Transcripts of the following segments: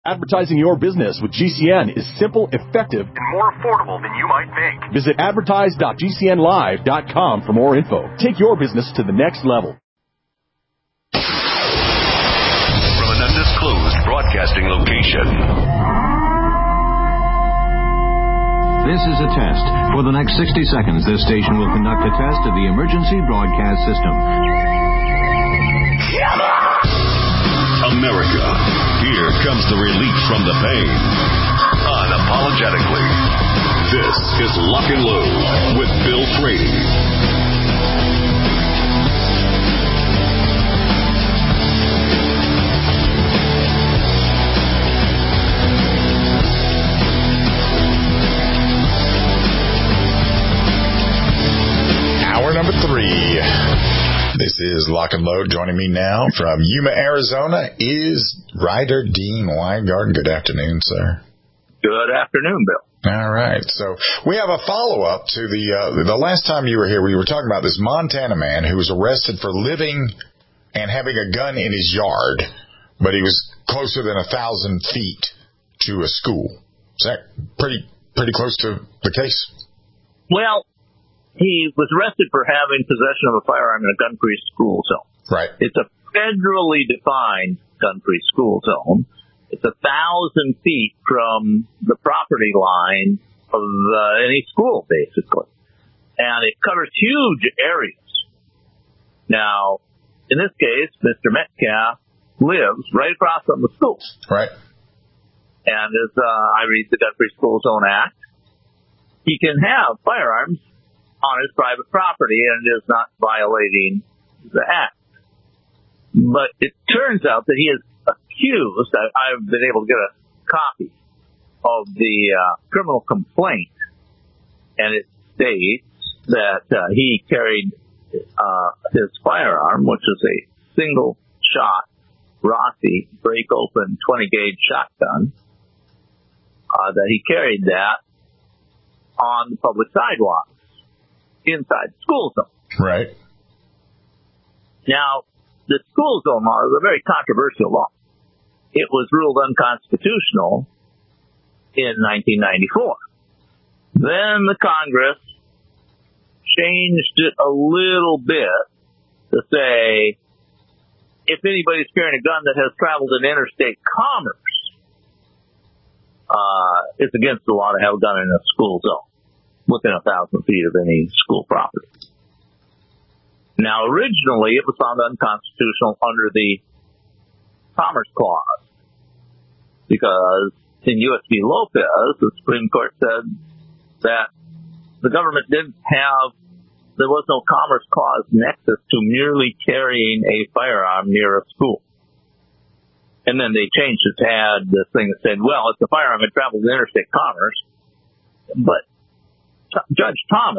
Advertising your business with GCN is simple, effective, and more affordable than you might think. Visit advertise.gcnlive.com for more info. Take your business to the next level. From an undisclosed broadcasting location. This is a test. For the next 60 seconds, this station will conduct a test of the emergency broadcast system. America, here comes the relief from the pain. Unapologetically. This is Lock and Load with Bill Frady. Hour number 3. This is Lock and Load. Joining me now from Yuma, Arizona is Ryder Dean Weingart. Good afternoon, sir. Good afternoon, Bill. All right. So we have a follow-up to the last time you were here. We were talking about this Montana man who was arrested for living and having a gun in his yard, but he was closer than 1,000 feet to a school. Is that pretty close to the case? Well, he was arrested for having possession of a firearm in a gun-free school zone. Right. It's a federally defined gun-free school zone. It's 1,000 feet from the property line of any school, basically. And it covers huge areas. Now, in this case, Mr. Metcalf lives right across from the school. Right. And as I read the Gun-Free School Zone Act, he can have firearms on his private property, and it is not violating the act. But it turns out that he is accused. I've been able to get a copy of the criminal complaint, and it states that he carried his firearm, which is a single-shot Rossi break-open 20-gauge shotgun, that he carried that on the public sidewalk inside the school zone. Right. Now, the school zone law is a very controversial law. It was ruled unconstitutional in 1994. Then the Congress changed it a little bit to say if anybody's carrying a gun that has traveled in interstate commerce, it's against the law to have a gun in a school zone within 1,000 feet of any school property. Now, originally, it was found unconstitutional under the Commerce Clause because in U.S. v. Lopez, the Supreme Court said that the government there was no Commerce Clause nexus to merely carrying a firearm near a school. And then they changed it to add this thing that said, well, if the firearm had traveled in interstate commerce, but Justice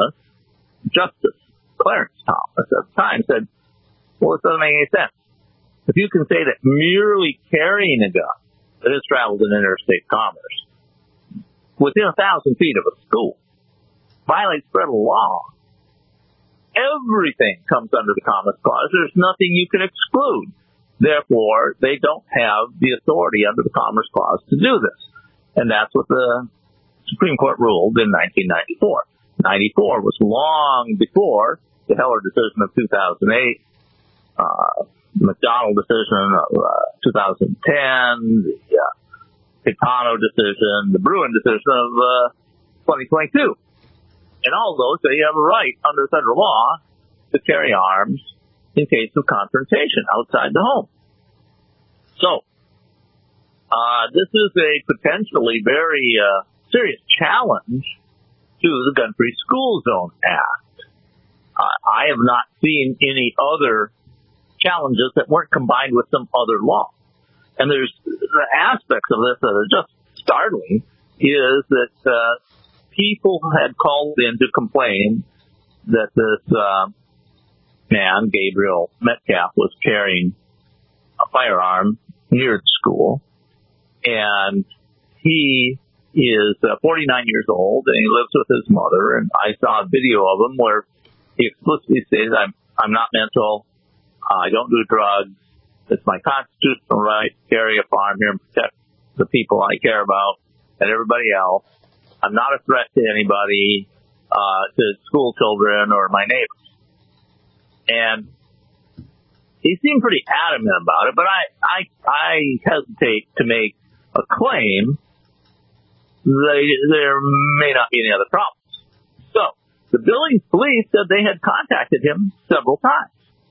Clarence Thomas at the time said, well, it doesn't make any sense. If you can say that merely carrying a gun that has traveled in interstate commerce within 1,000 feet of a school violates federal law, everything comes under the Commerce Clause. There's nothing you can exclude. Therefore, they don't have the authority under the Commerce Clause to do this. And that's what the Supreme Court ruled in 1994. 94 was long before the Heller decision of 2008, the McDonald decision of 2010, the Picano decision, the Bruin decision of 2022. And all those say you have a right under federal law to carry arms in case of confrontation outside the home. So, this is a potentially very serious challenge to the Gun-Free School Zone Act. I have not seen any other challenges that weren't combined with some other law. And there's the aspects of this that are just startling is that people had called in to complain that this man, Gabriel Metcalf, was carrying a firearm near the school. And he is 49 years old, and he lives with his mother. And I saw a video of him where he explicitly says, I'm not mental. I don't do drugs. It's my constitutional right to carry a firearm here and protect the people I care about and everybody else. I'm not a threat to anybody, to school children or my neighbors. And he seemed pretty adamant about it, but I hesitate to make a claim. There may not be any other problems. So the Billings police said they had contacted him several times,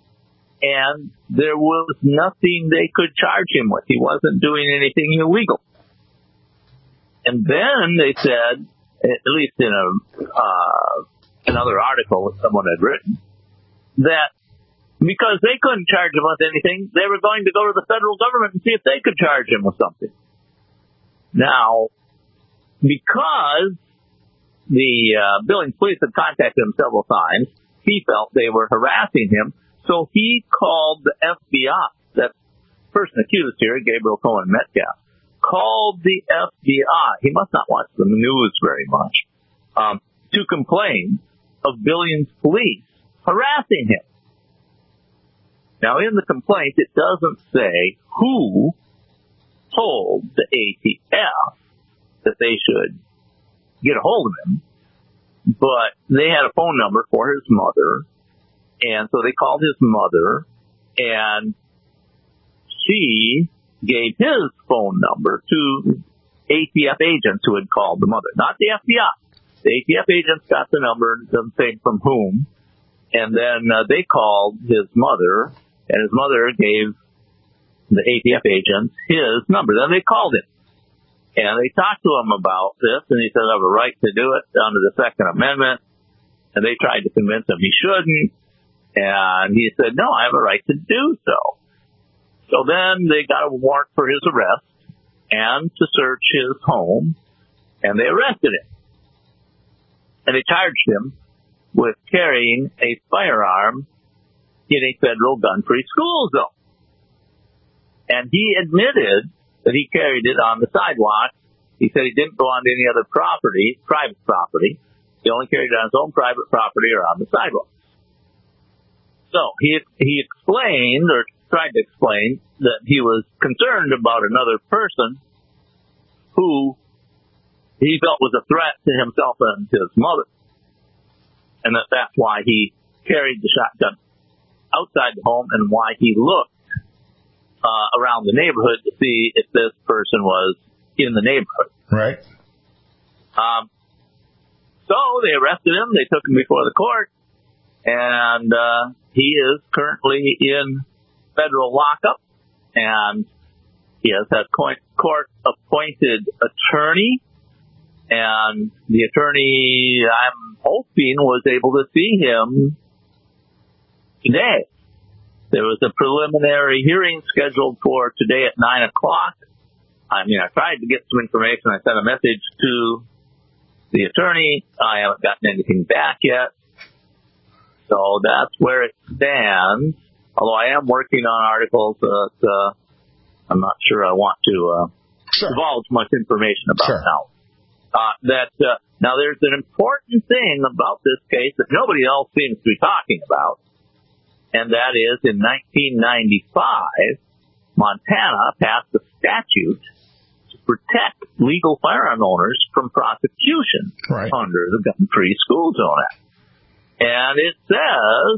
and there was nothing they could charge him with. He wasn't doing anything illegal. And then they said, at least in another article that someone had written, that because they couldn't charge him with anything, they were going to go to the federal government and see if they could charge him with something. Now, because the Billings police had contacted him several times, he felt they were harassing him, so he called the FBI. That person accused here, Gabriel Cohen Metcalf, called the FBI. He must not watch the news very much, to complain of Billings police harassing him. Now, in the complaint, it doesn't say who told the ATF that they should get a hold of him, but they had a phone number for his mother, and so they called his mother, and she gave his phone number to ATF agents who had called the mother, not the FBI. The ATF agents got the number, doesn't say from whom, and then they called his mother, and his mother gave the ATF agents his number. Then they called him, and they talked to him about this, and he said, I have a right to do it under the Second Amendment, and they tried to convince him he shouldn't, and he said, no, I have a right to do so. So then they got a warrant for his arrest and to search his home, and they arrested him. And they charged him with carrying a firearm in a federal gun-free school zone. And he admitted that he carried it on the sidewalk. He said he didn't go on any other property, private property. He only carried it on his own private property or on the sidewalk. So he explained, or tried to explain, that he was concerned about another person who he felt was a threat to himself and his mother, and that's why he carried the shotgun outside the home and why he looked around the neighborhood to see if this person was in the neighborhood. Right. So they arrested him. They took him before the court, and he is currently in federal lockup, and he has a court-appointed attorney, and the attorney, I'm hoping, was able to see him today. There was a preliminary hearing scheduled for today at 9 o'clock. I tried to get some information. I sent a message to the attorney. I haven't gotten anything back yet. So that's where it stands. Although I am working on articles that I'm not sure I want to divulge much information about now. Now there's an important thing about this case that nobody else seems to be talking about, and that is in 1995, Montana passed a statute to protect legal firearm owners from prosecution under the Gun-Free School Zone Act. And it says,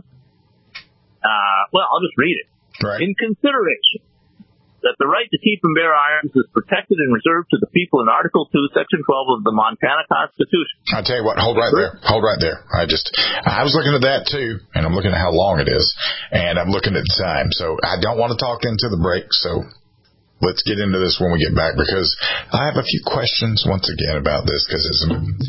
I'll just read it. In consideration that the right to keep and bear arms is protected and reserved to the people in Article 2, Section 12 of the Montana Constitution. I'll tell you what, hold right there. I was looking at that too, and I'm looking at how long it is, and I'm looking at the time. So I don't want to talk into the break, so let's get into this when we get back, because I have a few questions once again about this, because it's,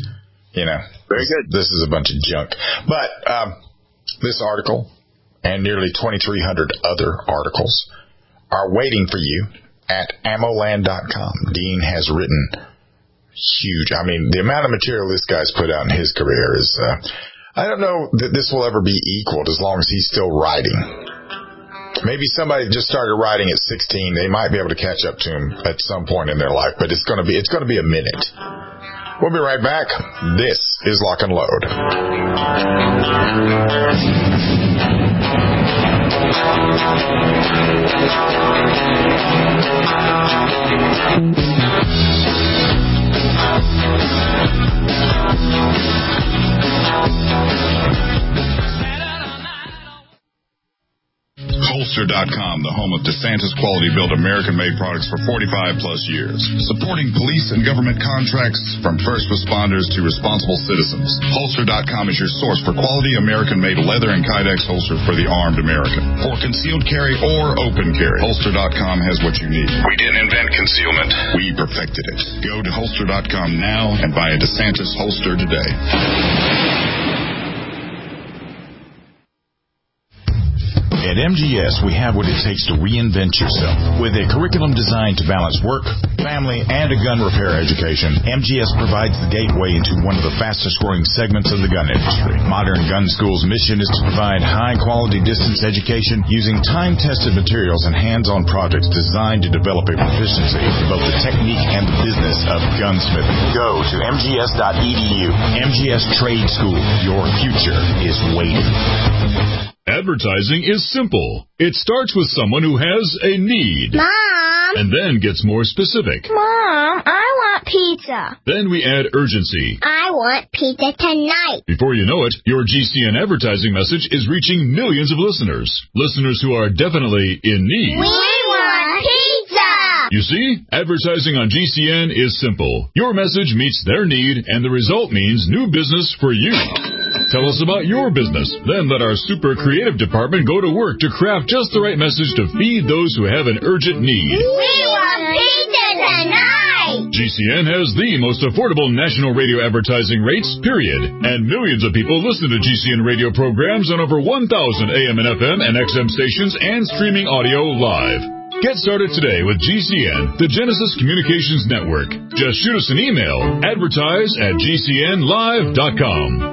very good. This is a bunch of junk. But this article and nearly 2,300 other articles are waiting for you at ammoland.com. Dean has written huge. The amount of material this guy's put out in his career is, I don't know that this will ever be equaled as long as he's still writing. Maybe somebody just started writing at 16. They might be able to catch up to him at some point in their life, but it's going to be a minute. We'll be right back. This is Lock and Load. Holster.com, the home of DeSantis quality-built American-made products for 45-plus years. Supporting police and government contracts from first responders to responsible citizens. Holster.com is your source for quality American-made leather and Kydex holsters for the armed American. For concealed carry or open carry, Holster.com has what you need. We didn't invent concealment. We perfected it. Go to Holster.com now and buy a DeSantis holster today. At MGS, we have what it takes to reinvent yourself. With a curriculum designed to balance work, family, and a gun repair education, MGS provides the gateway into one of the fastest-growing segments of the gun industry. Modern Gun School's mission is to provide high-quality distance education using time-tested materials and hands-on projects designed to develop a proficiency in both the technique and the business of gunsmithing. Go to mgs.edu. MGS Trade School. Your future is waiting. Advertising is simple. It starts with someone who has a need. Mom! And then gets more specific. Mom, I want pizza. Then we add urgency. I want pizza tonight. Before you know it, your GCN advertising message is reaching millions of listeners. Listeners who are definitely in need. We want pizza! You see, advertising on GCN is simple. Your message meets their need, and the result means new business for you. Tell us about your business. Then let our super creative department go to work to craft just the right message to feed those who have an urgent need. We want pizza tonight! GCN has the most affordable national radio advertising rates, period. And millions of people listen to GCN radio programs on over 1,000 AM and FM and XM stations and streaming audio live. Get started today with GCN, the Genesis Communications Network. Just shoot us an email, advertise@gcnlive.com.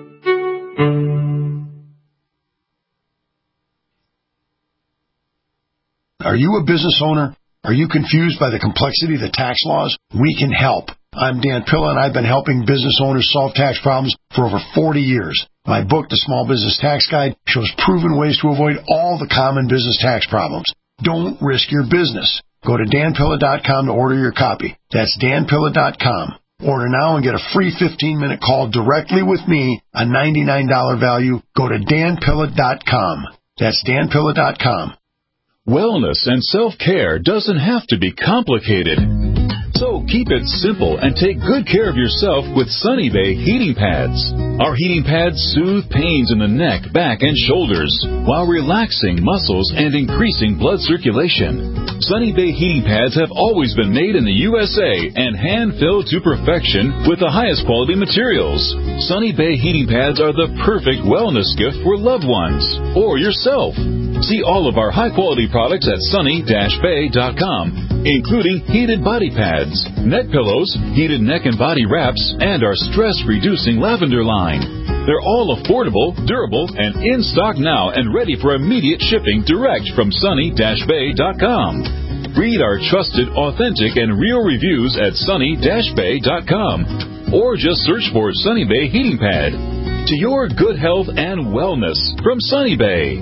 Are you a business owner? Are you confused by the complexity of the tax laws? We can help. I'm Dan Pilla, and I've been helping business owners solve tax problems for over 40 years. My book, The Small Business Tax Guide, shows proven ways to avoid all the common business tax problems. Don't risk your business. Go to danpilla.com to order your copy. That's danpilla.com. Order now and get a free 15-minute call directly with me, a $99 value. Go to danpilla.com. That's danpilla.com. Wellness and self-care doesn't have to be complicated. So keep it simple and take good care of yourself with Sunny Bay heating pads. Our heating pads soothe pains in the neck, back, and shoulders while relaxing muscles and increasing blood circulation. Sunny Bay heating pads have always been made in the USA and hand-filled to perfection with the highest quality materials. Sunny Bay heating pads are the perfect wellness gift for loved ones or yourself. See all of our high-quality products at sunny-bay.com, including heated body pads, neck pillows, heated neck and body wraps, and our stress-reducing lavender line. They're all affordable, durable, and in stock now and ready for immediate shipping direct from sunny-bay.com. Read our trusted, authentic, and real reviews at sunny-bay.com, or just search for Sunny Bay Heating Pad. To your good health and wellness from Sunny Bay.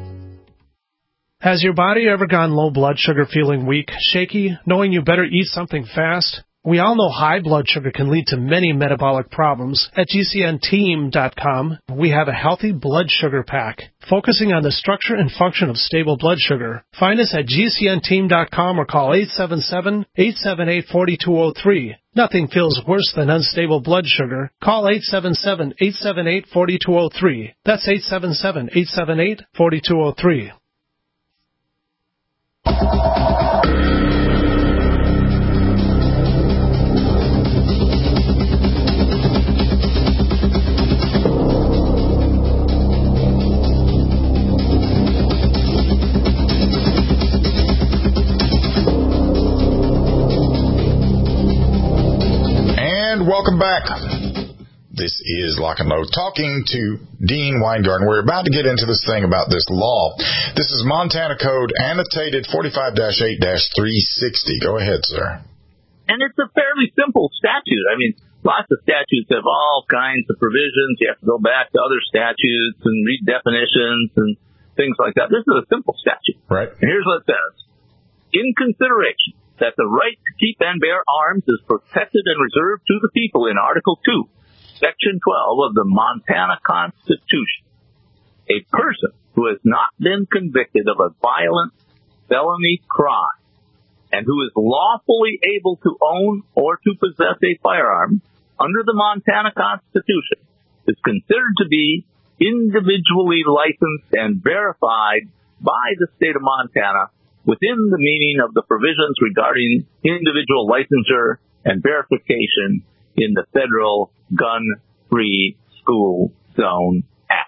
Has your body ever gone low blood sugar, feeling weak, shaky, knowing you better eat something fast? We all know high blood sugar can lead to many metabolic problems. At GCNteam.com, we have a healthy blood sugar pack, focusing on the structure and function of stable blood sugar. Find us at GCNteam.com or call 877-878-4203. Nothing feels worse than unstable blood sugar. Call 877-878-4203. That's 877-878-4203. And welcome back. This is Lock and Load, talking to Dean Weingarten. We're about to get into this thing about this law. This is Montana Code annotated 45-8-360. Go ahead, sir. And it's a fairly simple statute. I mean, lots of statutes have all kinds of provisions. You have to go back to other statutes and read definitions and things like that. This is a simple statute. Right. And here's what it says. In consideration that the right to keep and bear arms is protected and reserved to the people in Article 2, Section 12 of the Montana Constitution, a person who has not been convicted of a violent felony crime and who is lawfully able to own or to possess a firearm under the Montana Constitution is considered to be individually licensed and verified by the state of Montana within the meaning of the provisions regarding individual licensure and verification in the Federal Gun-Free School Zone Act.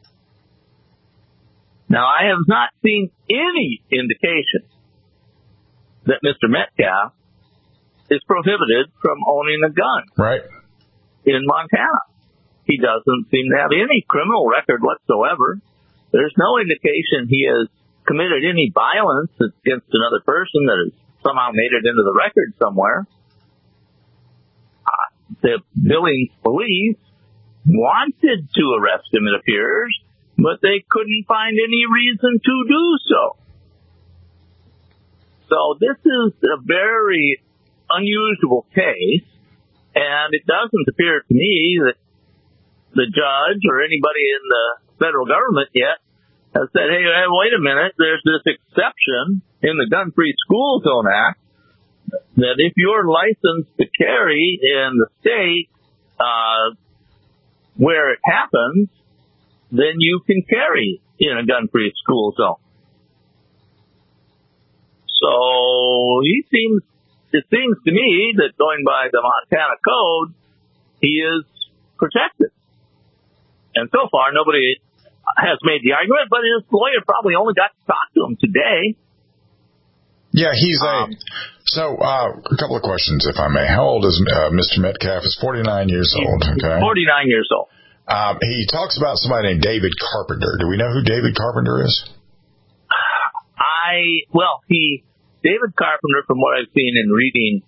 Now, I have not seen any indication that Mr. Metcalf is prohibited from owning a gun Right. in Montana. He doesn't seem to have any criminal record whatsoever. There's no indication he has committed any violence against another person that has somehow made it into the record somewhere. The Billings police wanted to arrest him, it appears, but they couldn't find any reason to do so. So this is a very unusual case, and it doesn't appear to me that the judge or anybody in the federal government yet has said, hey, wait a minute, there's this exception in the Gun-Free School Zone Act that if you're licensed to carry in the state where it happens, then you can carry in a gun-free school zone. So it seems to me that going by the Montana Code, he is protected. And so far, nobody has made the argument, but his lawyer probably only got to talk to him today. Yeah, he's So, a couple of questions, if I may. How old is Mr. Metcalf? He's 49 years old. Okay. 49 years old. He talks about somebody named David Carpenter. Do we know who David Carpenter is? David Carpenter, from what I've seen in reading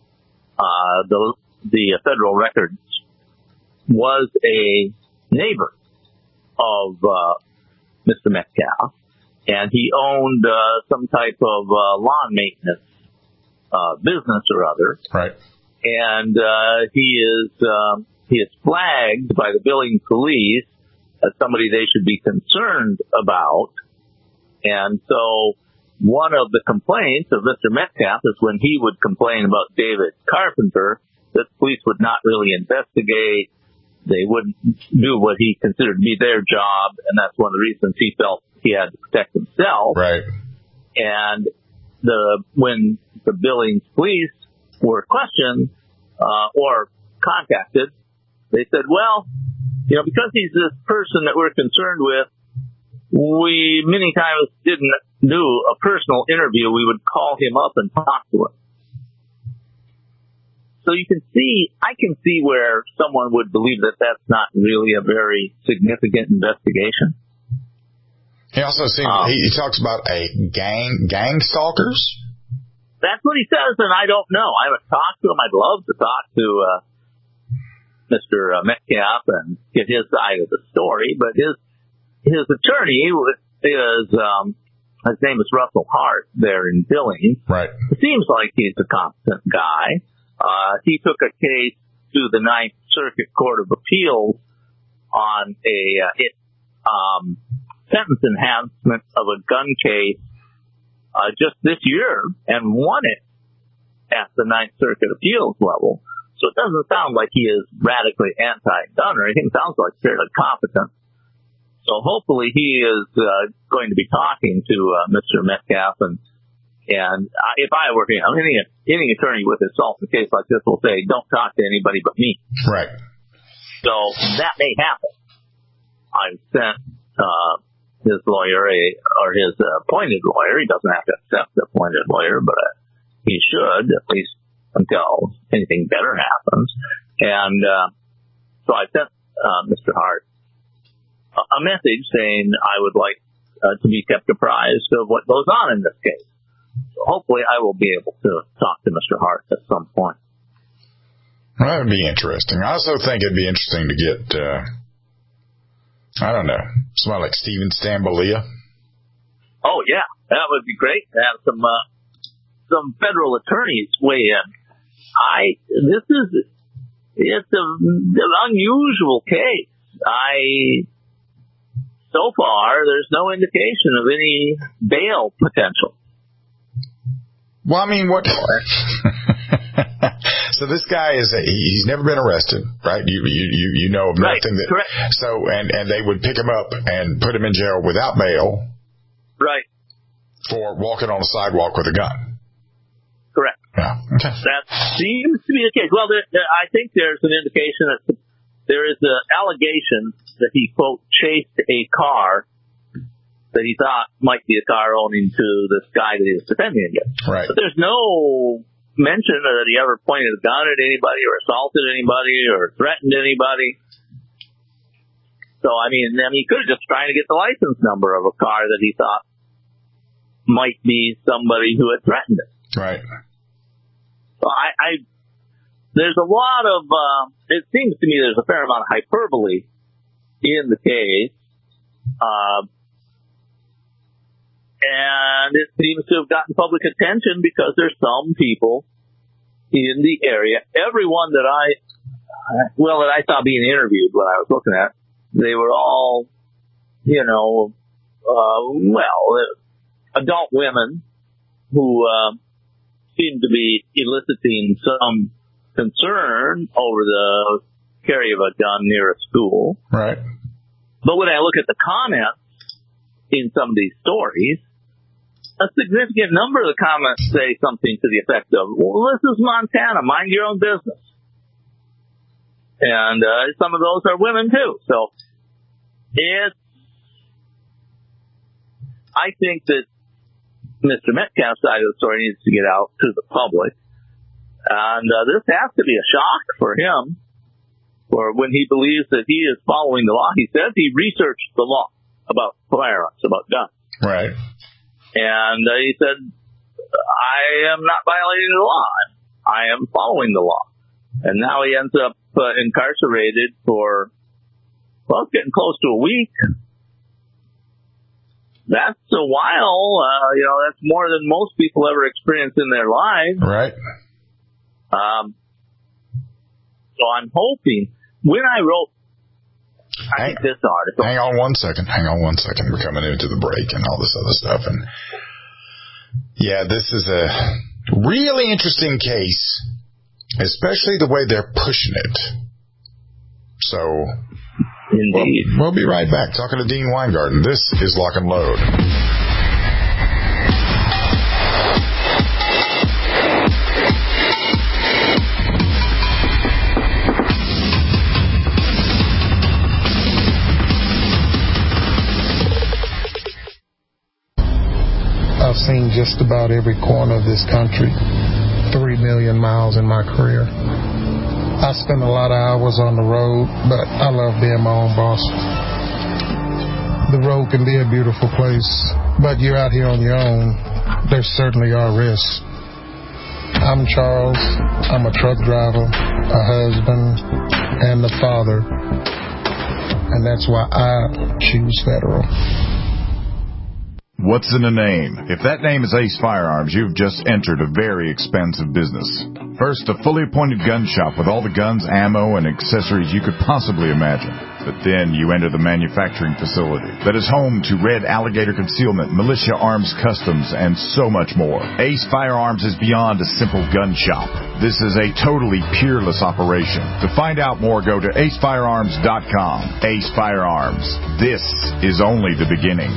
the federal records, was a neighbor of Mr. Metcalf, and he owned some type of lawn maintenance business or other. Right. And he is flagged by the Billings police as somebody they should be concerned about. And so one of the complaints of Mr. Metcalf is when he would complain about David Carpenter, that the police would not really investigate. They wouldn't do what he considered to be their job, and that's one of the reasons he felt he had to protect himself. Right. And when the Billings police were questioned or contacted, they said, well, because he's this person that we're concerned with, we many times didn't do a personal interview. We would call him up and talk to him. So I can see where someone would believe that that's not really a very significant investigation. He also he talks about a gang stalkers. That's what he says, and I don't know. I haven't talked to him. I'd love to talk to Mr. Metcalf and get his side of the story, but his attorney is his name is Russell Hart there in Billings. Right. It seems like he's a competent guy. He took a case to the Ninth Circuit Court of Appeals on a sentence enhancement of a gun case just this year and won it at the Ninth Circuit Appeals level. So it doesn't sound like he is radically anti-gun or anything. It sounds like fairly competent. So hopefully he is going to be talking to Mr. Metcalf, and if I were him, any attorney with a solvent case like this will say, don't talk to anybody but me. Right. So that may happen. I've sent his lawyer or his appointed lawyer. He doesn't have to accept the appointed lawyer, but he should, at least until anything better happens. And so I sent Mr. Hart a message saying I would like to be kept apprised of what goes on in this case. So hopefully I will be able to talk to Mr. Hart at some point. Well, that would be interesting. I also think it'd be interesting to get, I don't know, somebody like Stephen Stambolia. Oh, yeah, that would be great to have some federal attorneys weigh in. It's an unusual case. So far, there's no indication of any bail potential. Well, I mean, what? So this guy he's never been arrested, right? You know of nothing that. Correct. So, and they would pick him up and put him in jail without bail. Right. For walking on a sidewalk with a gun. Correct. Yeah. Okay. That seems to be the case. Well, I think there's an indication that there is an allegation that he, quote, chased a car that he thought might be a car owning to this guy that he was defending against. Right. But there's no mention that he ever pointed a gun at anybody or assaulted anybody or threatened anybody. So, I mean, he could have just tried to get the license number of a car that he thought might be somebody who had threatened it. Right. So there's a lot of, it seems to me there's a fair amount of hyperbole in the case. And it seems to have gotten public attention because there's some people in the area. Everyone that I saw being interviewed when I was looking at, they were all, adult women who seemed to be eliciting some concern over the carry of a gun near a school. Right. But when I look at the comments in some of these stories, a significant number of the comments say something to the effect of, well, this is Montana, mind your own business. And some of those are women, too. So I think that Mr. Metcalf's side of the story needs to get out to the public. And this has to be a shock for him, for when he believes that he is following the law. He says he researched the law about firearms, about guns. Right. And he said, I am not violating the law. I am following the law. And now he ends up incarcerated for, well, getting close to a week. That's a while. That's more than most people ever experience in their lives. Right. So I'm hoping, when I wrote, I think this article. Hang on one second. We're coming into the break and all this other stuff. And yeah, this is a really interesting case, especially the way they're pushing it. So, indeed. We'll be right back talking to Dean Weingarten. This is Lock and Load. I've seen just about every corner of this country, 3 million miles in my career. I spend a lot of hours on the road, but I love being my own boss. The road can be a beautiful place, but you're out here on your own. There certainly are risks. I'm Charles. I'm a truck driver, a husband, and a father. And that's why I choose Federal. What's in a name? If that name is Ace Firearms, you've just entered a very expensive business. First, a fully appointed gun shop with all the guns, ammo, and accessories you could possibly imagine. But then you enter the manufacturing facility that is home to Red Alligator Concealment, Militia Arms Customs, and so much more. Ace Firearms is beyond a simple gun shop. This is a totally peerless operation. To find out more, go to acefirearms.com. Ace Firearms. This is only the beginning.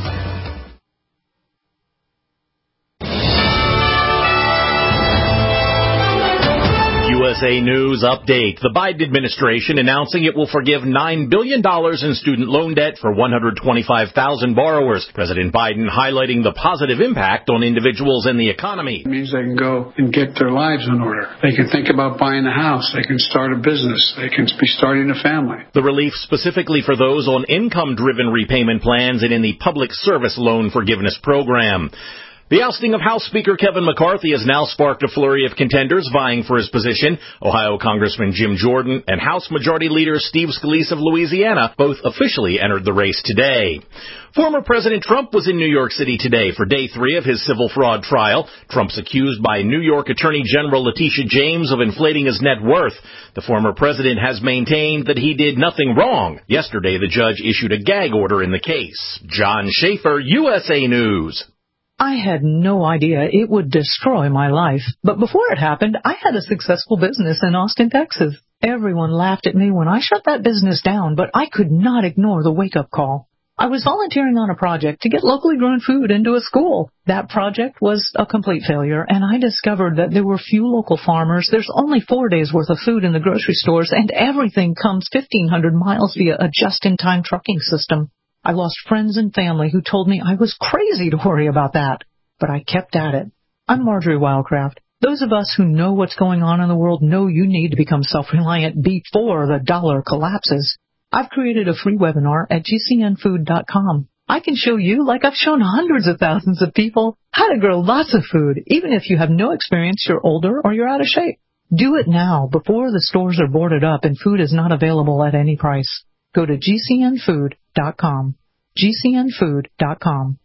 USA News Update. The Biden administration announcing it will forgive $9 billion in student loan debt for 125,000 borrowers. President Biden highlighting the positive impact on individuals and the economy. It means they can go and get their lives in order. They can think about buying a house. They can start a business. They can be starting a family. The relief specifically for those on income-driven repayment plans and in the public service loan forgiveness program. The ousting of House Speaker Kevin McCarthy has now sparked a flurry of contenders vying for his position. Ohio Congressman Jim Jordan and House Majority Leader Steve Scalise of Louisiana both officially entered the race today. Former President Trump was in New York City today for day 3 of his civil fraud trial. Trump's accused by New York Attorney General Letitia James of inflating his net worth. The former president has maintained that he did nothing wrong. Yesterday, the judge issued a gag order in the case. John Schaefer, USA News. I had no idea it would destroy my life. But before it happened, I had a successful business in Austin, Texas. Everyone laughed at me when I shut that business down, but I could not ignore the wake-up call. I was volunteering on a project to get locally grown food into a school. That project was a complete failure, and I discovered that there were few local farmers. There's only 4 days' worth of food in the grocery stores, and everything comes 1,500 miles via a just-in-time trucking system. I lost friends and family who told me I was crazy to worry about that, but I kept at it. I'm Marjorie Wildcraft. Those of us who know what's going on in the world know you need to become self-reliant before the dollar collapses. I've created a free webinar at gcnfood.com. I can show you, like I've shown hundreds of thousands of people, how to grow lots of food, even if you have no experience, you're older, or you're out of shape. Do it now, before the stores are boarded up and food is not available at any price. Go to gcnfood.com. gcnfood.com.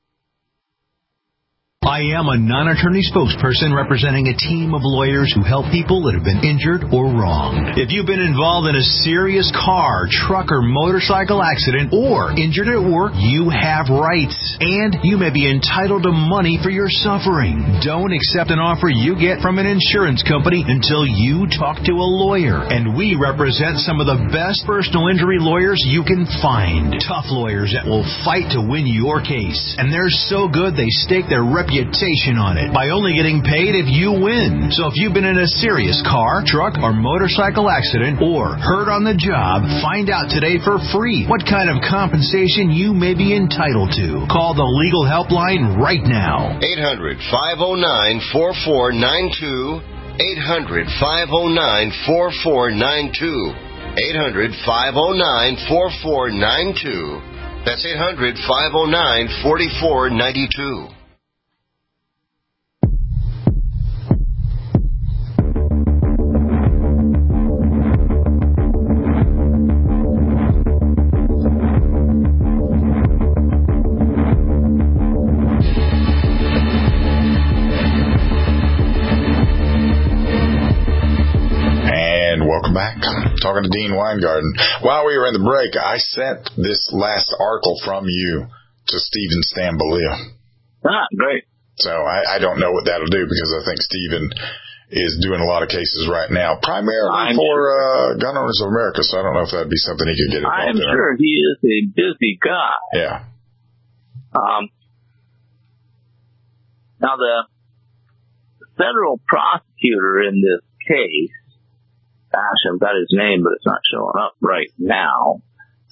I am a non-attorney spokesperson representing a team of lawyers who help people that have been injured or wronged. If you've been involved in a serious car, truck, or motorcycle accident or injured at work, you have rights, and you may be entitled to money for your suffering. Don't accept an offer you get from an insurance company until you talk to a lawyer, and we represent some of the best personal injury lawyers you can find. Tough lawyers that will fight to win your case, and they're so good they stake their reputation on it by only getting paid if you win. So if you've been in a serious car, truck, or motorcycle accident or hurt on the job, find out today for free what kind of compensation you may be entitled to. Call the legal helpline right now. 800-509-4492. 800-509-4492. 800-509-4492. That's 800-509-4492. Back talking to Dean Weingarten. While we were in the break, I sent this last article from you to Stephen Stambolio. Great. So I don't know what that'll do, because I think Stephen is doing a lot of cases right now, primarily for Gun Owners of America. So I don't know if that'd be something he could get involved in. I'm sure he is a busy guy. Yeah. Now the federal prosecutor in this case, gosh, I've got his name, but it's not showing up right now.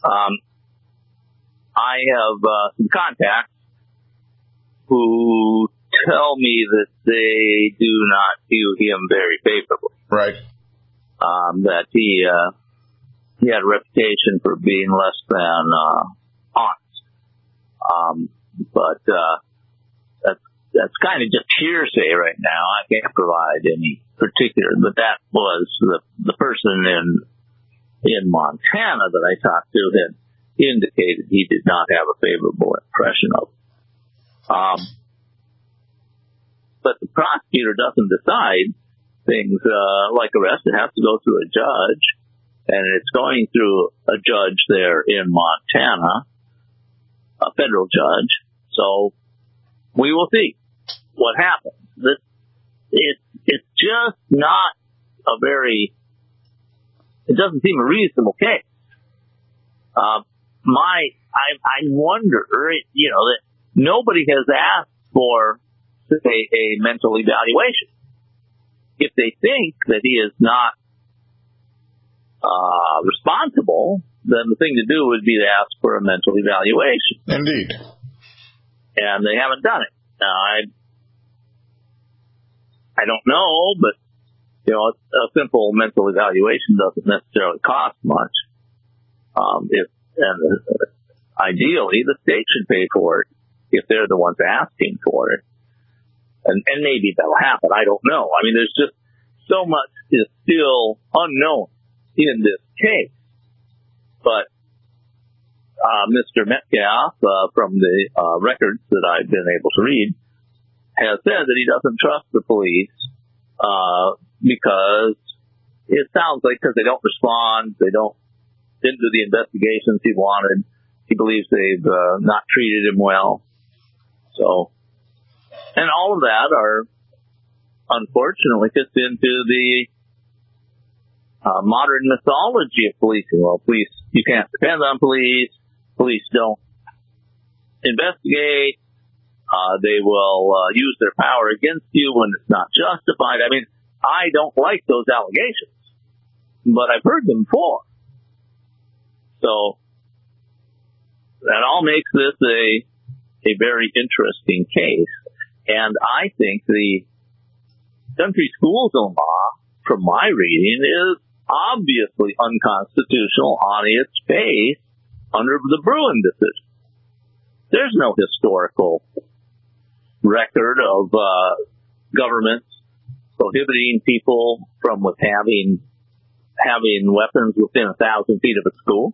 I have some contacts who tell me that they do not view him very favorably. Right. That he had a reputation for being less than honest. But that's kind of just hearsay right now. I can't provide any particular, but that was the person in Montana that I talked to had indicated he did not have a favorable impression of. But the prosecutor doesn't decide things like arrest. It has to go through a judge, and it's going through a judge there in Montana, a federal judge. So we will see what happens. It's just not it doesn't seem a reasonable case. I wonder, that nobody has asked for, say, a mental evaluation. If they think that he is not responsible, then the thing to do would be to ask for a mental evaluation. Indeed. And they haven't done it. Now, I don't know, but, a simple mental evaluation doesn't necessarily cost much. Ideally, the state should pay for it if they're the ones asking for it. And maybe that'll happen. I don't know. I mean, there's just so much is still unknown in this case. But Mr. Metcalf, from the records that I've been able to read, has said that he doesn't trust the police because it sounds like because they don't respond, didn't do the investigations he wanted. He believes they've not treated him well. So, and all of that unfortunately fits into the modern mythology of policing. Well, police, you can't depend on police. Police don't investigate. They will use their power against you when it's not justified. I mean, I don't like those allegations, but I've heard them before. So that all makes this a very interesting case. And I think the gun free school zone law, from my reading, is obviously unconstitutional on its face under the Bruen decision. There's no historical record of governments prohibiting people from having weapons within 1,000 feet of a school.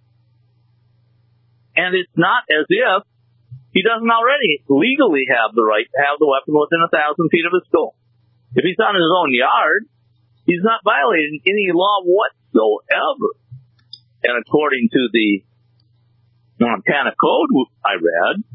And it's not as if he doesn't already legally have the right to have the weapon within 1,000 feet of a school. If he's on his own yard, he's not violating any law whatsoever. And according to the Montana Code I read,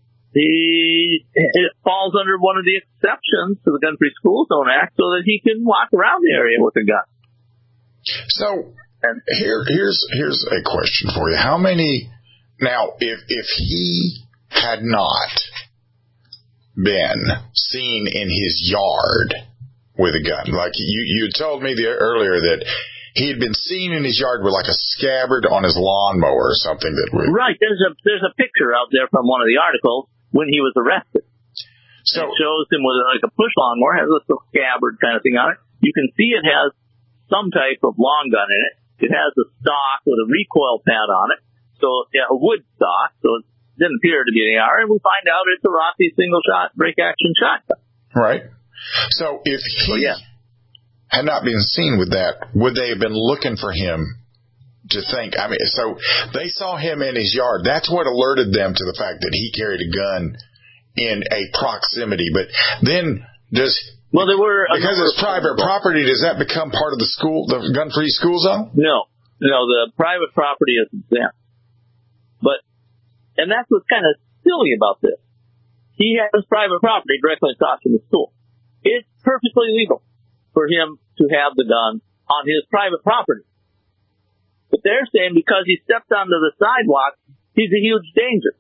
it falls under one of the exceptions to the Gun Free School Zone Act so that he can walk around the area with a gun. So here's a question for you. How many, now if he had not been seen in his yard with a gun, like you told me earlier that he had been seen in his yard with like a scabbard on his lawnmower or something Right. There's a picture out there from one of the articles when he was arrested. So it shows him with like a push lawnmower, has a little scabbard kind of thing on it. You can see it has some type of long gun in it. It has a stock with a recoil pad on it. So a wood stock. So it didn't appear to be an AR, and we find out it's a Rossi single shot break action shotgun. Right. So if he had not been seen with that, would they have been looking for him to think? I mean, so they saw him in his yard. That's what alerted them to the fact that he carried a gun in a proximity. But then because it's private property, does that become part of the gun-free school zone? No, the private property is exempt. And that's what's kind of silly about this. He has private property directly across from the school. It's perfectly legal for him to have the gun on his private property. But they're saying because he stepped onto the sidewalk, he's a huge danger.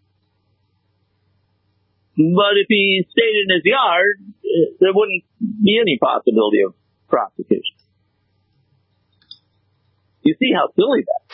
But if he stayed in his yard, there wouldn't be any possibility of prosecution. You see how silly that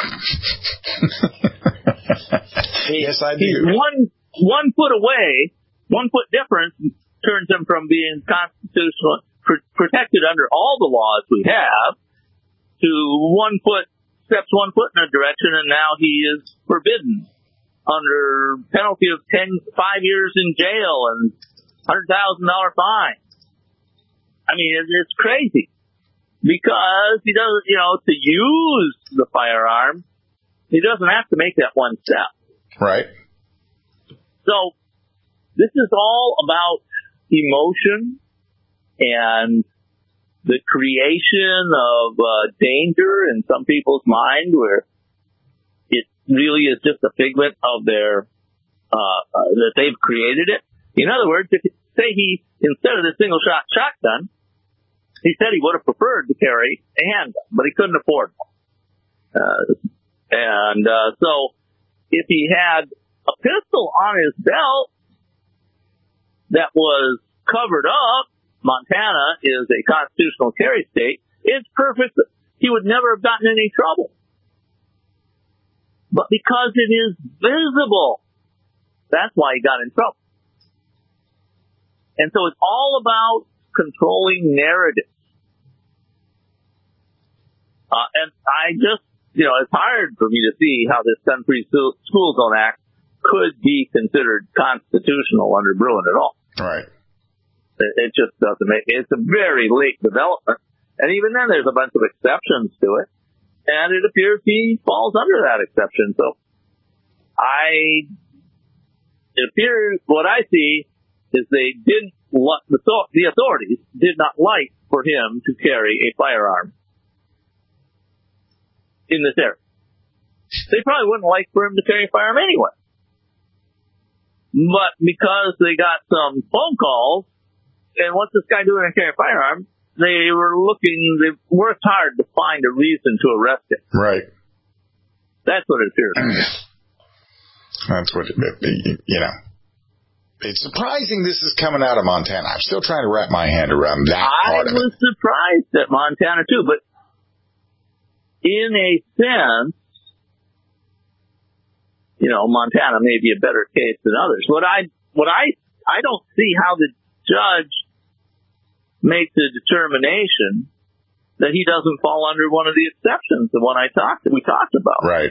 is. Yes, I do. He's one foot away, 1 foot difference turns him from being constitutional, protected under all the laws we have, to 1 foot, steps 1 foot in a direction, and now he is forbidden under penalty of 5 years in jail and $100,000 fine. I mean, it's crazy. Because he doesn't, to use the firearm, he doesn't have to make that one step. Right. So, this is all about emotion and the creation of danger in some people's mind where it really is just a figment of their, that they've created it. In other words, if say he, instead of the single shot shotgun, he said he would have preferred to carry a handgun, but he couldn't afford one. So if he had a pistol on his belt that was covered up, Montana is a constitutional carry state, it's perfect. He would never have gotten any trouble. But because it is visible, that's why he got in trouble. And so it's all about controlling narrative. And I just, it's hard for me to see how this Gun Free School Zone Act could be considered constitutional under Bruen at all. Right. It just doesn't make it. It's a very late development. And even then, there's a bunch of exceptions to it. And it appears he falls under that exception. So it appears what I see is the authorities did not like for him to carry a firearm in this area. They probably wouldn't like for him to carry a firearm anyway. But because they got some phone calls, and what's this guy doing to carry a firearm, they worked hard to find a reason to arrest him. Right. That's what it appears. That's what, it's surprising this is coming out of Montana. I'm still trying to wrap my hand around that part of it. I was surprised at Montana, too, but in a sense, Montana may be a better case than others. I don't see how the judge makes a determination that he doesn't fall under one of the exceptions, the one we talked about. Right.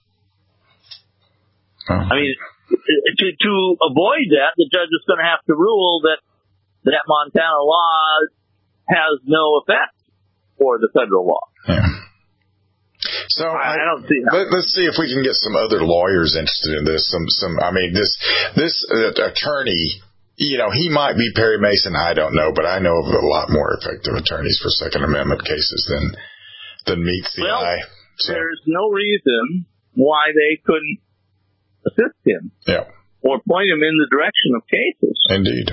I mean, to avoid that, the judge is going to have to rule that Montana law has no effect for the federal law. Yeah. So I don't see how. Let's see if we can get some other lawyers interested in this. This attorney, he might be Perry Mason. I don't know, but I know of a lot more effective attorneys for Second Amendment cases than meets the eye. So. There's no reason why they couldn't assist him. Yeah. Or point him in the direction of cases. Indeed.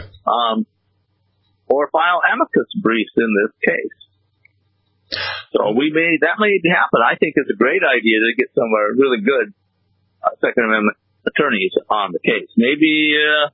Or file amicus briefs in this case. So that may happen. I think it's a great idea to get some really good Second Amendment attorneys on the case. Maybe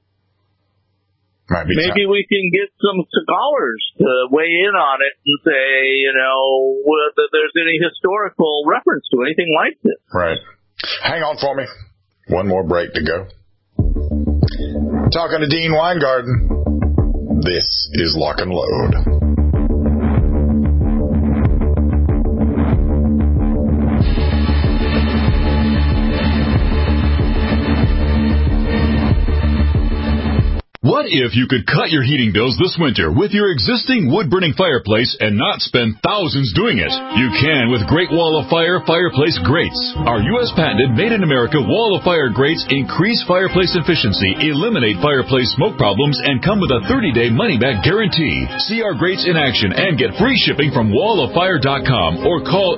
we can get some scholars to weigh in on it and say, whether there's any historical reference to anything like this. Right. Hang on for me. One more break to go. Talking to Dean Weingarten. This is Lock and Load. What if you could cut your heating bills this winter with your existing wood-burning fireplace and not spend thousands doing it? You can with Great Wall of Fire fireplace grates. Our U.S. patented made-in-America Wall of Fire grates increase fireplace efficiency, eliminate fireplace smoke problems, and come with a 30-day money-back guarantee. See our grates in action and get free shipping from walloffire.com or call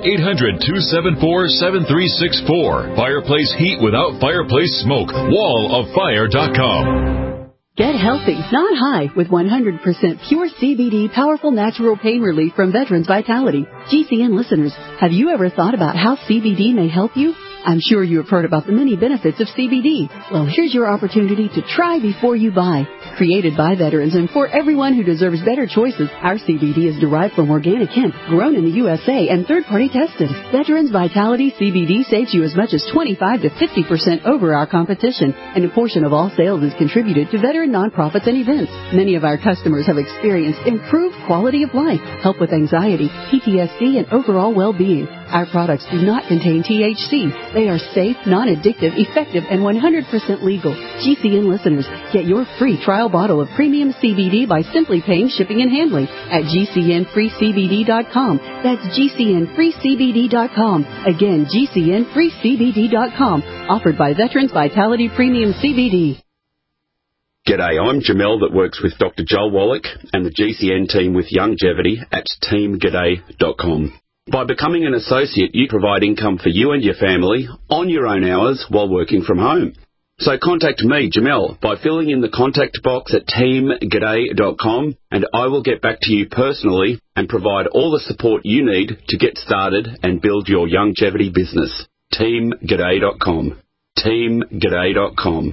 800-274-7364. Fireplace heat without fireplace smoke. walloffire.com. Get healthy, not high, with 100% pure CBD powerful natural pain relief from Veterans Vitality. GCN listeners, have you ever thought about how CBD may help you? I'm sure you have heard about the many benefits of CBD. Well, here's your opportunity to try before you buy. Created by veterans and for everyone who deserves better choices, our CBD is derived from organic hemp, grown in the USA, and third-party tested. Veterans Vitality CBD saves you as much as 25 to 50% over our competition, and a portion of all sales is contributed to veteran nonprofits and events. Many of our customers have experienced improved quality of life, help with anxiety, PTSD, and overall well-being. Our products do not contain THC. They are safe, non-addictive, effective, and 100% legal. GCN listeners, get your free trial bottle of premium CBD by simply paying shipping and handling at GCNFreeCBD.com. That's GCNFreeCBD.com. Again, GCNFreeCBD.com. Offered by Veterans Vitality Premium CBD. G'day, I'm Jamel that works with Dr. Joel Wallach and the GCN team with Longevity at teamg'day.com. By becoming an associate, you provide income for you and your family on your own hours while working from home. So contact me, Jamel, by filling in the contact box at teamg'day.com, and I will get back to you personally and provide all the support you need to get started and build your longevity business. teamg'day.com. teamg'day.com.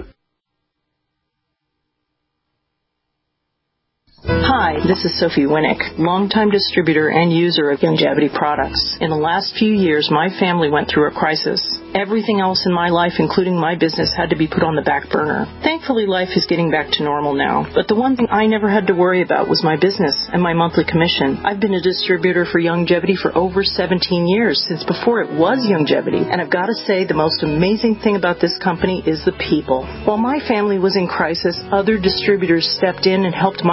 Hi, this is Sophie Winnick, longtime distributor and user of Longevity products. In the last few years, my family went through a crisis. Everything else in my life, including my business, had to be put on the back burner. Thankfully, life is getting back to normal now. But the one thing I never had to worry about was my business and my monthly commission. I've been a distributor for Longevity for over 17 years, since before it was Longevity. And I've got to say, the most amazing thing about this company is the people. While my family was in crisis, other distributors stepped in and helped my customers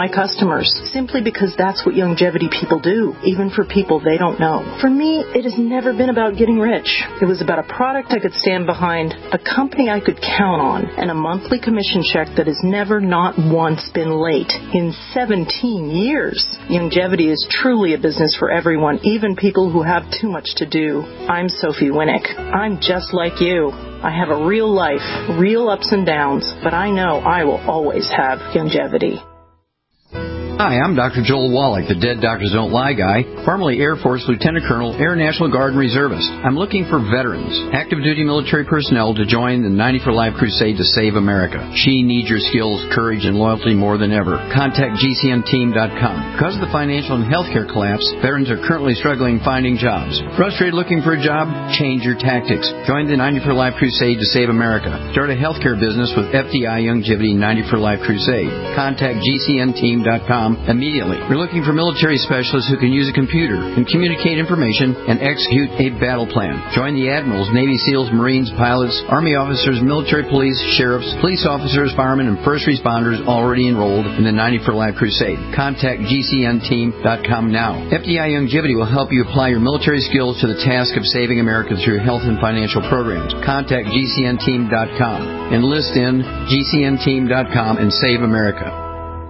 customers, simply because that's what longevity people do, even for people they don't know. For me, it has never been about getting rich. It was about a product I could stand behind, a company I could count on, and a monthly commission check that has never not once been late in 17 years. Longevity is truly a business for everyone, even people who have too much to do. I'm Sophie Winnick. I'm just like you. I have a real life, real ups and downs, but I know I will always have longevity. Hi, I'm Dr. Joel Wallach, the Dead Doctors Don't Lie guy, formerly Air Force Lieutenant Colonel, Air National Guard and Reservist. I'm looking for veterans, active duty military personnel to join the 90 for Life crusade to save America. She needs your skills, courage, and loyalty more than ever. Contact GCNteam.com. Because of the financial and healthcare collapse, veterans are currently struggling finding jobs. Frustrated looking for a job? Change your tactics. Join the 90 for Life crusade to save America. Start a healthcare business with FDI Longevity 90 for Life crusade. Contact GCNteam.com immediately. We're looking for military specialists who can use a computer and communicate information and execute a battle plan. Join the admirals, Navy SEALs, Marines, pilots, Army officers, military police, sheriffs, police officers, firemen, and first responders already enrolled in the 90 for Life crusade. Contact GCNteam.com now. FDI Longevity will help you apply your military skills to the task of saving America through health and financial programs. Contact GCNteam.com. Enlist in GCNteam.com and save America.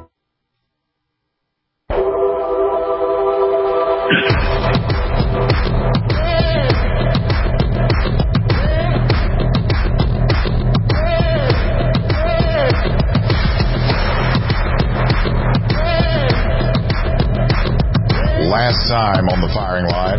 Last time on the firing line.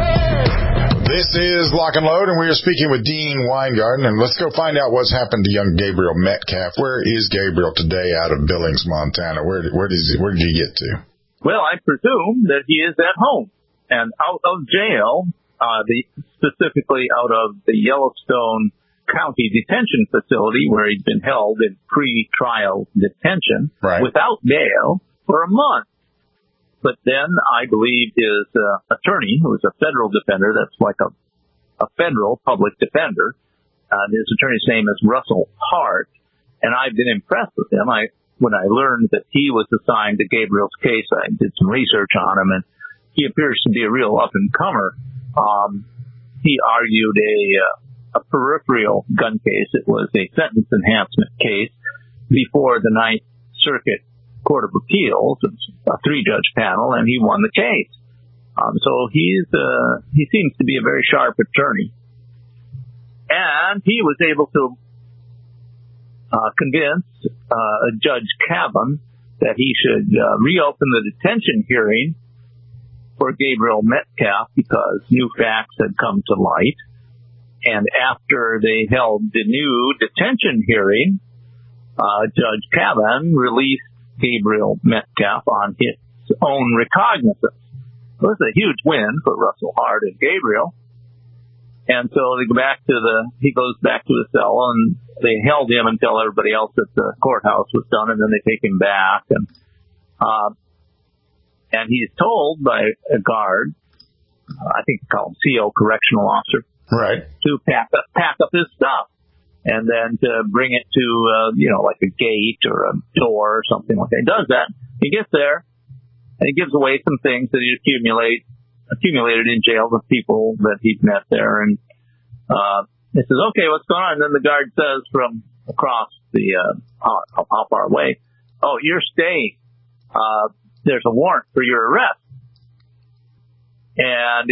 This is Lock and Load, and we are speaking with Dean Weingarten, and let's go find out what's happened to young Gabriel Metcalf. Where is Gabriel today out of Billings, Montana? Where did you get to? Well, I presume that he is at home and out of jail, specifically out of the Yellowstone County Detention Facility, where he'd been held in pre-trial detention without bail for a month. But then I believe his attorney, who is a federal defender, that's like a federal public defender, his attorney's name is Russell Hart, and I've been impressed with him. When I learned that he was assigned to Gabriel's case, I did some research on him, and he appears to be a real up-and-comer. He argued a peripheral gun case. It was a sentence enhancement case before the Ninth Circuit Court of Appeals, a 3-judge panel, and he won the case. So he seems to be a very sharp attorney. And he was able to convince Judge Cavan that he should reopen the detention hearing for Gabriel Metcalf because new facts had come to light. And after they held the new detention hearing, Judge Cavan released Gabriel Metcalf on his own recognizance. It was a huge win for Russell Hart and Gabriel. And so he goes back to the cell, and they held him until everybody else at the courthouse was done, and then they take him back. And he's told by a guard, I think they call him CO, correctional officer, to pack up his stuff. And then to bring it to, like a gate or a door or something like that. He does that. He gets there, and he gives away some things that he accumulated in jail with people that he'd met there. And he says, okay, what's going on? And then the guard says from across the, how far away, oh, you're staying. There's a warrant for your arrest. And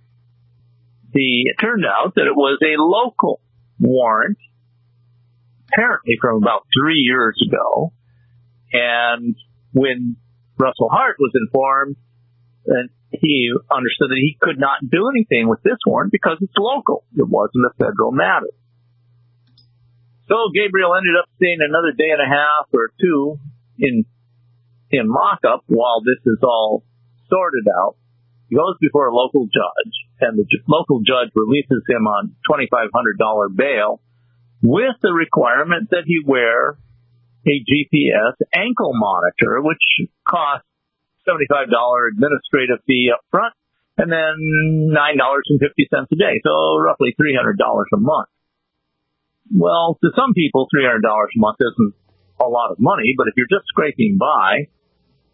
it turned out that it was a local warrant, apparently from about 3 years ago. And when Russell Hart was informed, he understood that he could not do anything with this warrant because it's local. It wasn't a federal matter. So Gabriel ended up staying another day and a half or two in lockup while this is all sorted out. He goes before a local judge, and the local judge releases him on $2,500 bail with the requirement that he wear a GPS ankle monitor, which costs $75 administrative fee up front, and then $9.50 a day, so roughly $300 a month. Well, to some people, $300 a month isn't a lot of money, but if you're just scraping by,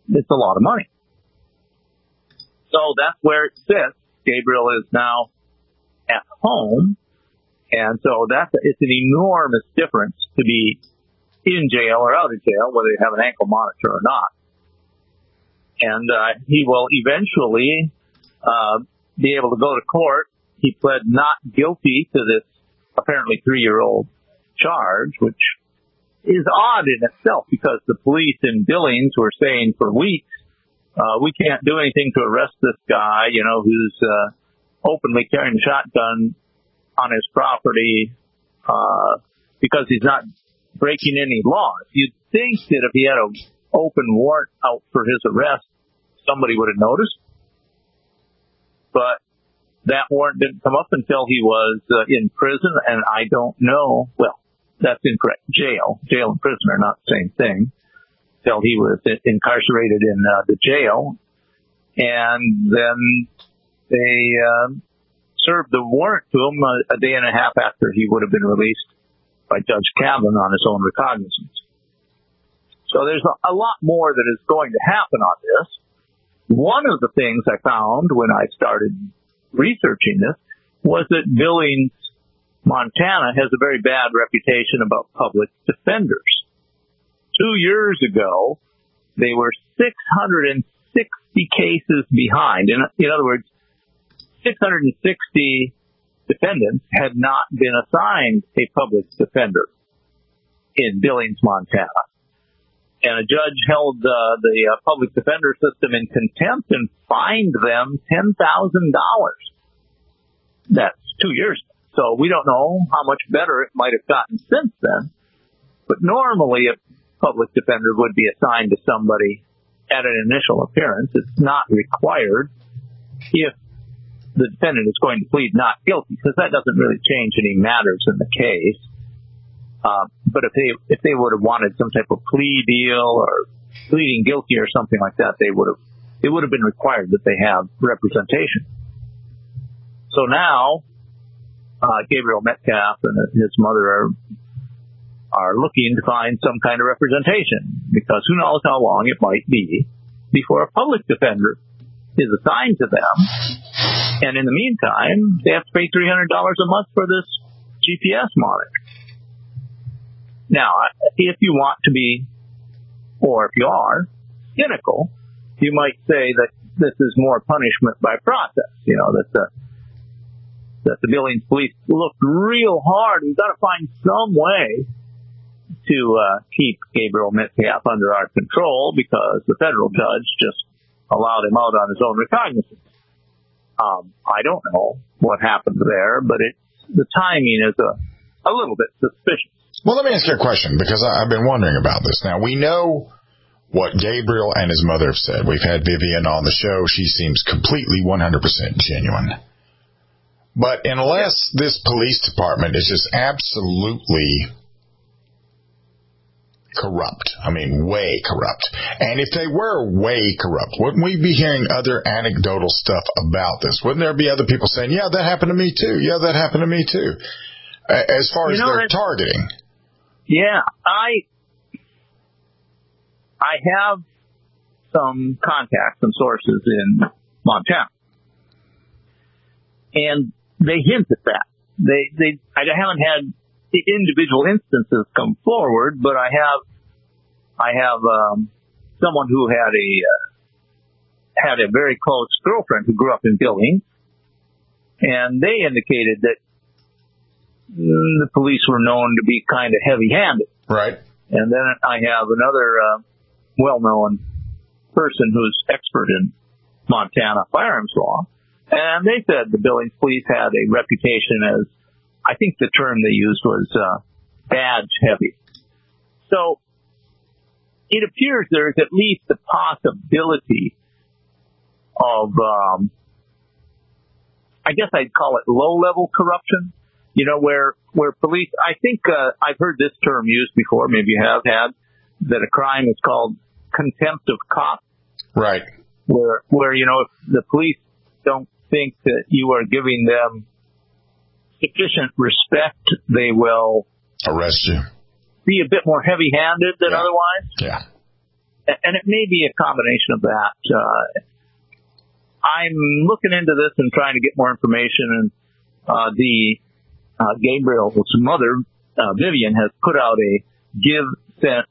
it's a lot of money. So that's where it sits. Gabriel is now at home, and so it's an enormous difference to be in jail or out of jail, whether you have an ankle monitor or not. And he will eventually be able to go to court. He pled not guilty to this apparently 3-year-old charge, which is odd in itself because the police in Billings were saying for weeks, we can't do anything to arrest this guy, who's openly carrying a shotgun on his property because he's not breaking any laws. You'd think that if he had an open warrant out for his arrest, somebody would have noticed. But that warrant didn't come up until he was in prison, and I don't know. Well, that's incorrect. Jail and prison are not the same thing. Till he was incarcerated in the jail, and then they served the warrant to him a day and a half after he would have been released by Judge Cavan on his own recognizance. So there's a lot more that is going to happen on this. One of the things I found when I started researching this was that Billings, Montana has a very bad reputation about public defenders. 2 years ago, they were 660 cases behind. In other words, 660 defendants had not been assigned a public defender in Billings, Montana. And a judge held the public defender system in contempt and fined them $10,000. That's 2 years ago. So we don't know how much better it might have gotten since then. But normally a public defender would be assigned to somebody at an initial appearance. It's not required if the defendant is going to plead not guilty, because that doesn't really change any matters in the case. But if they would have wanted some type of plea deal or pleading guilty or something like that, it would have been required that they have representation. So now, Gabriel Metcalf and his mother are looking to find some kind of representation, because who knows how long it might be before a public defender is assigned to them. And in the meantime, they have to pay $300 a month for this GPS monitor. Now, if you want to be, or if you are, cynical, you might say that this is more punishment by process. That the Billings police looked real hard. We've got to find some way to keep Gabriel Metcalf under our control, because the federal judge just allowed him out on his own recognizance. I don't know what happened there, but the timing is a little bit suspicious. Well, let me ask you a question, because I've been wondering about this. Now, we know what Gabriel and his mother have said. We've had Vivian on the show. She seems completely 100% genuine. But unless this police department is just absolutely corrupt, I mean, way corrupt. And if they were way corrupt, wouldn't we be hearing other anecdotal stuff about this? Wouldn't there be other people saying, yeah, that happened to me too. Yeah, that happened to me too. As far as their targeting. Yeah, I have some contacts and sources in Montana, and they hint at that. I haven't had the individual instances come forward, but I have someone who had a very close girlfriend who grew up in Billings, and they indicated that the police were known to be kind of heavy-handed. Right. And then I have another well-known person who's expert in Montana firearms law, and they said the Billings police had a reputation as, I think the term they used was badge-heavy. So it appears there is at least the possibility of, I guess I'd call it low-level corruption. Where police, I think I've heard this term used before, maybe you have had, that a crime is called contempt of cop. Right. Where if the police don't think that you are giving them sufficient respect, they will arrest you. Be a bit more heavy-handed than otherwise. Yeah. and it may be a combination of that. I'm looking into this and trying to get more information, and Gabriel's mother, Vivian, has put up a Give, Send,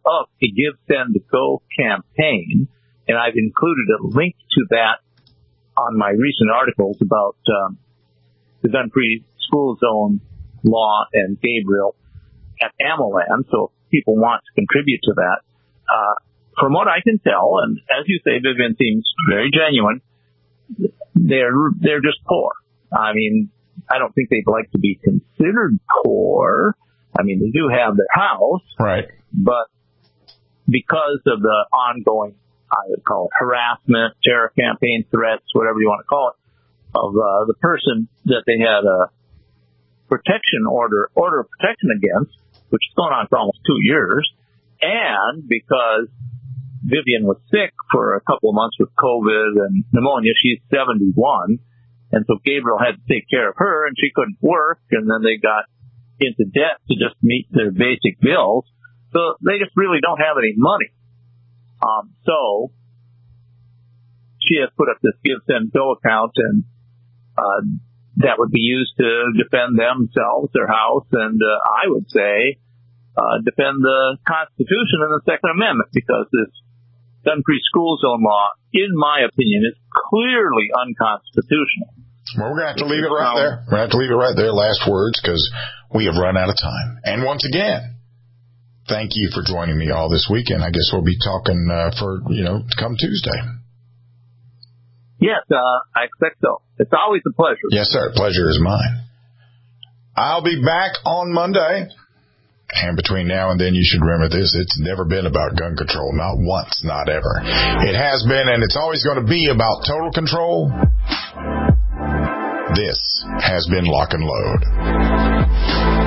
Go campaign, and I've included a link to that on my recent articles about the gun-free school zone law and Gabriel at AMOLAN, so if people want to contribute to that. From what I can tell, and as you say, Vivian seems very genuine, they're just poor. I mean, I don't think they'd like to be considered poor. I mean, they do have their house. Right. But because of the ongoing, I would call it harassment, terror campaign, threats, whatever you want to call it, of the person that they had a protection order of protection against, which is going on for almost 2 years, and because Vivian was sick for a couple of months with COVID and pneumonia. She's 71. And so Gabriel had to take care of her, and she couldn't work. And then they got into debt to just meet their basic bills. So they just really don't have any money. So she has put up this Give, Send, Go account, and that would be used to defend themselves, their house, and I would say defend the Constitution and the Second Amendment, because this gun-free school zone law, in my opinion, is clearly unconstitutional. Well, we're going to have to leave it right there. We're going to have to leave it right there. Last words, because we have run out of time. And once again, thank you for joining me all this weekend. I guess we'll be talking come Tuesday. Yes, I expect so. It's always a pleasure. Yes, sir. Pleasure is mine. I'll be back on Monday. And between now and then, you should remember this. It's never been about gun control. Not once, not ever. It has been, and it's always going to be about total control. This has been Lock and Load.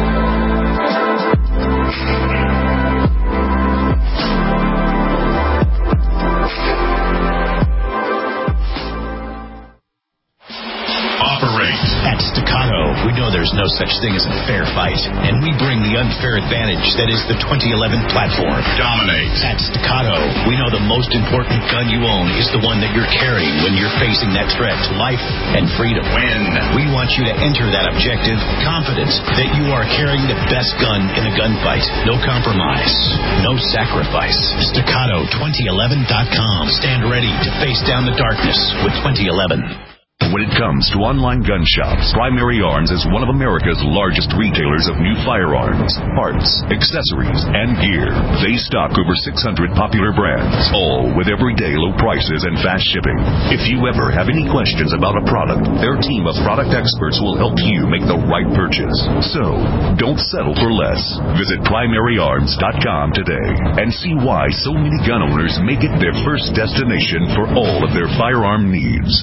At Staccato, we know there's no such thing as a fair fight, and we bring the unfair advantage that is the 2011 platform. Dominate. At Staccato, we know the most important gun you own is the one that you're carrying when you're facing that threat to life and freedom. Win. We want you to enter that objective confident that you are carrying the best gun in a gunfight. No compromise. No sacrifice. Staccato2011.com. Stand ready to face down the darkness with 2011. When it comes to online gun shops, Primary Arms is one of America's largest retailers of new firearms, parts, accessories, and gear. They stock over 600 popular brands, all with everyday low prices and fast shipping. If you ever have any questions about a product, their team of product experts will help you make the right purchase. So, don't settle for less. Visit PrimaryArms.com today and see why so many gun owners make it their first destination for all of their firearm needs.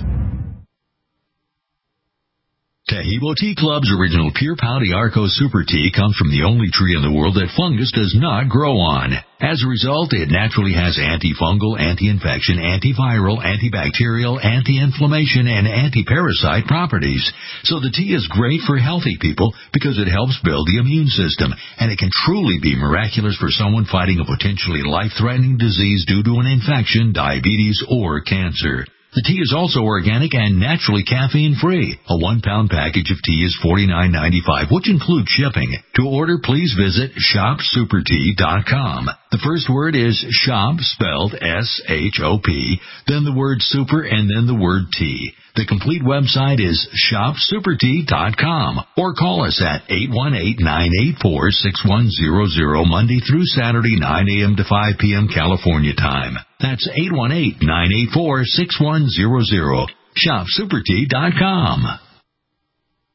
Taheebo Tea Club's original Pure Pau d'Arco Super Tea comes from the only tree in the world that fungus does not grow on. As a result, it naturally has antifungal, anti-infection, antiviral, antibacterial, anti-inflammation, and anti-parasite properties. So the tea is great for healthy people because it helps build the immune system, and it can truly be miraculous for someone fighting a potentially life-threatening disease due to an infection, diabetes, or cancer. The tea is also organic and naturally caffeine-free. A 1-pound package of tea is $49.95, which includes shipping. To order, please visit shopsupertea.com. The first word is shop, spelled S-H-O-P, then the word super, and then the word tea. The complete website is shopsupertea.com, or call us at 818-984-6100 Monday through Saturday, 9 a.m. to 5 p.m. California time. That's 818-984-6100. Shopsupertea.com.